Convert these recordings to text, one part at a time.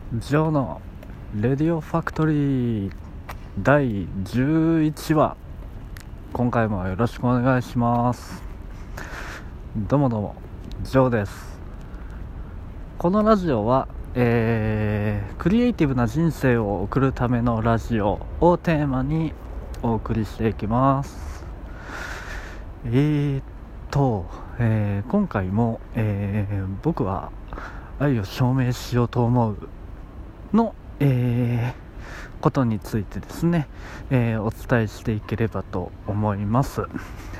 ジョーのレディオファクトリー第11話、今回もよろしくお願いします。どうもジョーです。このラジオは、クリエイティブな人生を送るためのラジオをテーマにお送りしていきます。今回も、僕は愛を証明しようと思うの、ことについてですね、お伝えしていければと思います。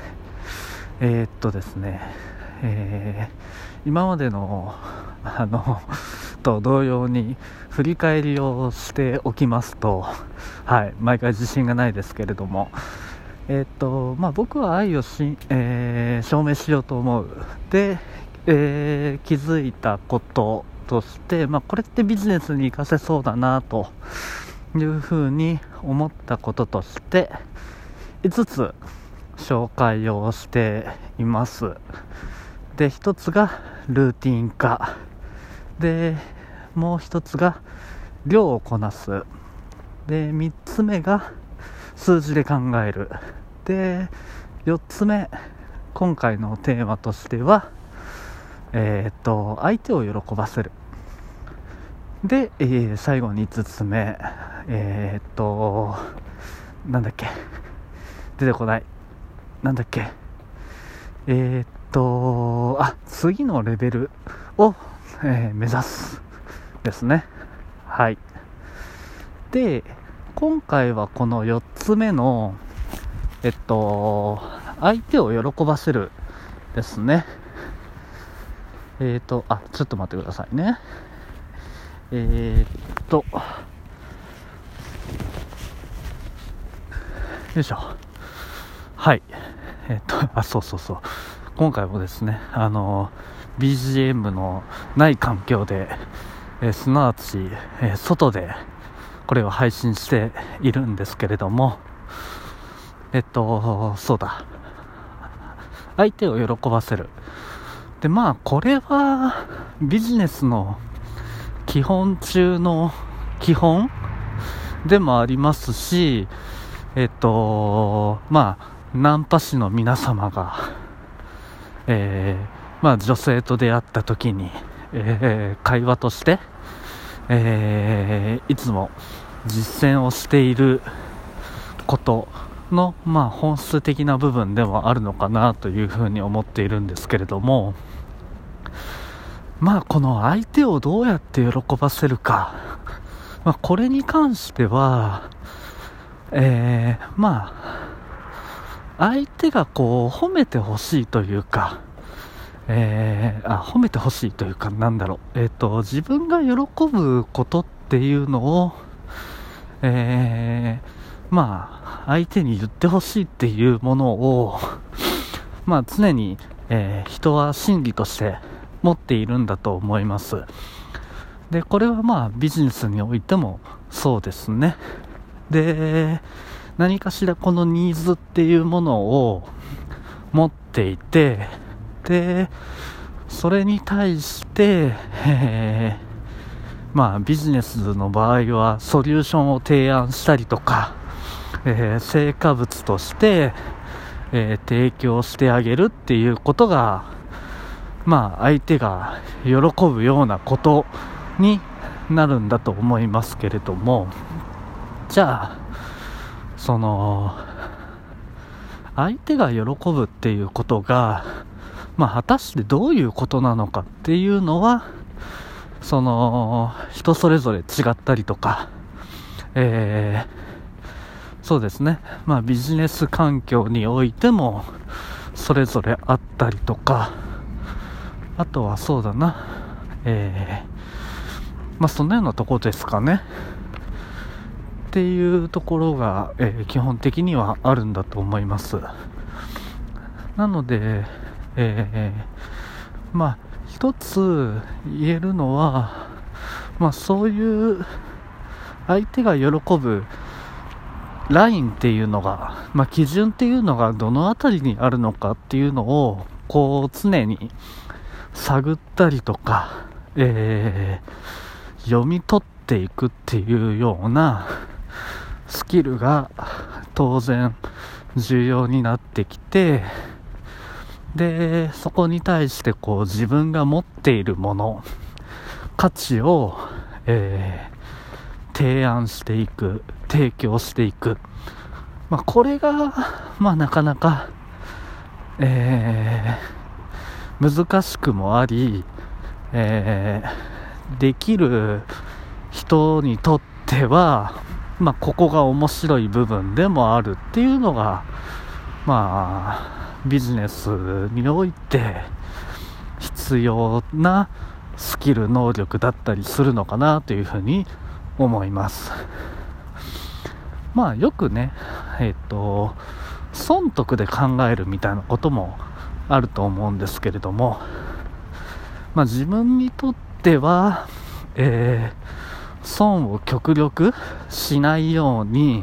ですね、今までのと同様に振り返りをしておきますと、毎回自信がないですけれども、僕は愛を証明しようと思うで、気づいたこととして、これってビジネスに活かせそうだなというふうに思ったこととして5つ紹介をしています。で、1つがルーティン化で、もう1つが量をこなすで、3つ目が数字で考えるで、4つ目、今回のテーマとしては相手を喜ばせるで、最後に5つ目、なんだっけ、出てこない、なんだっけ、次のレベルを、目指すですね。はい。で、今回はこの4つ目の相手を喜ばせるですね。ちょっと待ってくださいね。よいしょ。はい。そう。今回もですね、BGM のない環境で、すなわち、外でこれを配信しているんですけれども、そうだ。相手を喜ばせる。で、これはビジネスの基本中の基本でもありますし、ナンパ師の皆様が、女性と出会った時に、会話として、いつも実践をしていることの、本質的な部分でもあるのかなというふうに思っているんですけれども、この相手をどうやって喜ばせるか、これに関しては、相手が褒めてほしいというか、褒めてほしいというか、自分が喜ぶことっていうのを、相手に言ってほしいっていうものを、常に、人は心理として持っているんだと思います。で、これはビジネスにおいてもそうですね。で、何かしらこのニーズっていうものを持っていて、で、それに対して、ビジネスの場合はソリューションを提案したりとか、成果物として、提供してあげるっていうことが、相手が喜ぶようなことになるんだと思いますけれども、じゃあ相手が喜ぶっていうことが、果たしてどういうことなのかっていうのは、人それぞれ違ったりとか、そうですね、ビジネス環境においてもそれぞれあったりとか、あとはそうだな、そのようなところですかねっていうところが、基本的にはあるんだと思います。なので、一つ言えるのは、そういう相手が喜ぶラインっていうのが、基準っていうのがどのあたりにあるのかっていうのを常に探ったりとか、読み取っっていくっていうようなスキルが当然重要になってきて、でそこに対して自分が持っているもの、価値を、提案していく、提供していく、これが、なかなか、難しくもあり、できる人にとっては、ここが面白い部分でもあるっていうのが、ビジネスにおいて必要なスキル、能力だったりするのかなというふうに思います。よくね、損得で考えるみたいなこともあると思うんですけれども、自分にとっては、損を極力しないように、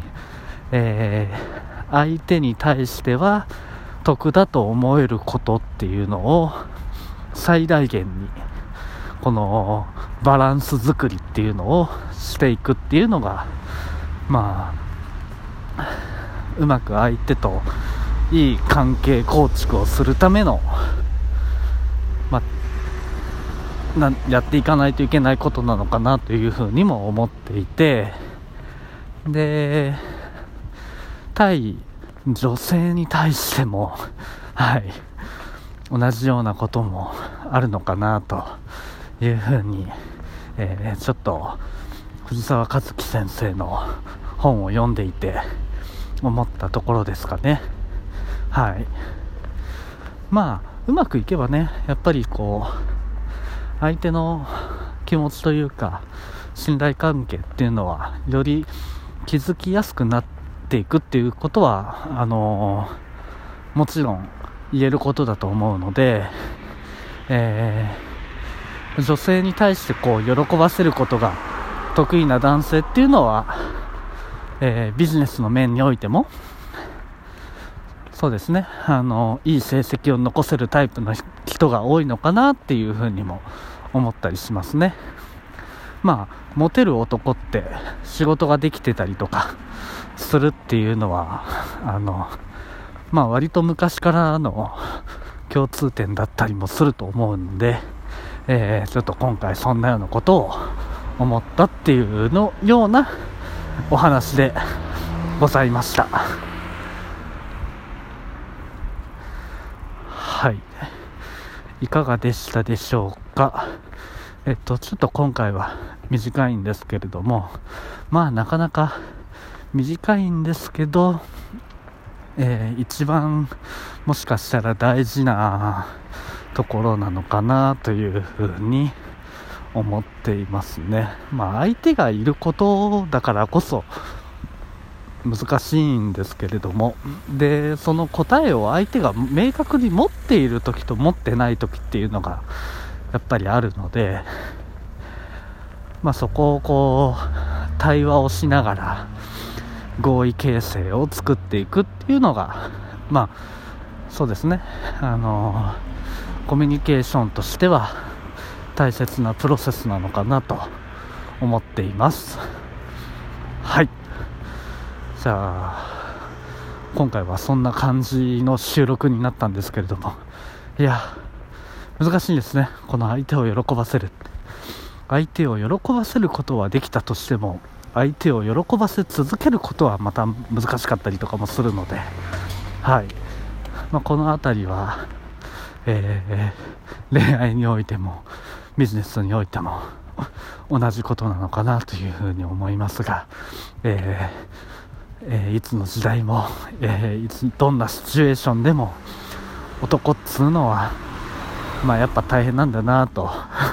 相手に対しては得だと思えることっていうのを最大限にこのバランス作りっていうのをしていくっていうのが、うまく相手といい関係構築をするための、やっていかないといけないことなのかなというふうにも思っていて、で対女性に対しても同じようなこともあるのかなというふうに、ちょっと藤沢和樹先生の本を読んでいて思ったところですかね。うまくいけばね、やっぱり相手の気持ちというか信頼関係っていうのはより築きやすくなっていくっていうことはもちろん言えることだと思うので、女性に対して喜ばせることが得意な男性っていうのは、ビジネスの面においてもそうですね、いい成績を残せるタイプの人が多いのかなっていうふうにも思ったりしますね。モテる男って仕事ができてたりとかするっていうのは割と昔からの共通点だったりもすると思うんで、ちょっと今回そんなようなことを思ったっていうようなお話でございました。いかがでしたでしょうか。ちょっと今回は短いんですけれども、なかなか短いんですけど、一番もしかしたら大事なところなのかなというふうに思っていますね。相手がいることだからこそ難しいんですけれども、でその答えを相手が明確に持っている時と持ってない時っていうのがやっぱりあるので、そこを対話をしながら合意形成を作っていくっていうのがそうですね、コミュニケーションとしては大切なプロセスなのかなと思っています。じゃあ今回はそんな感じの収録になったんですけれども、難しいですね。この相手を喜ばせることはできたとしても、相手を喜ばせ続けることはまた難しかったりとかもするので、このあたりは、恋愛においてもビジネスにおいても同じことなのかなというふうに思いますが、いつの時代も、どんなシチュエーションでも男っつうのはやっぱ大変なんだなと、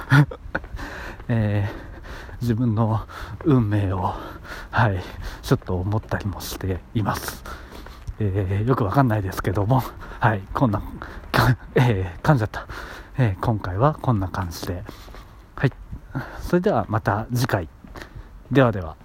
自分の運命をちょっと思ったりもしています。よくわかんないですけども、こんな噛んじゃった、今回はこんな感じで、それではまた次回、ではでは。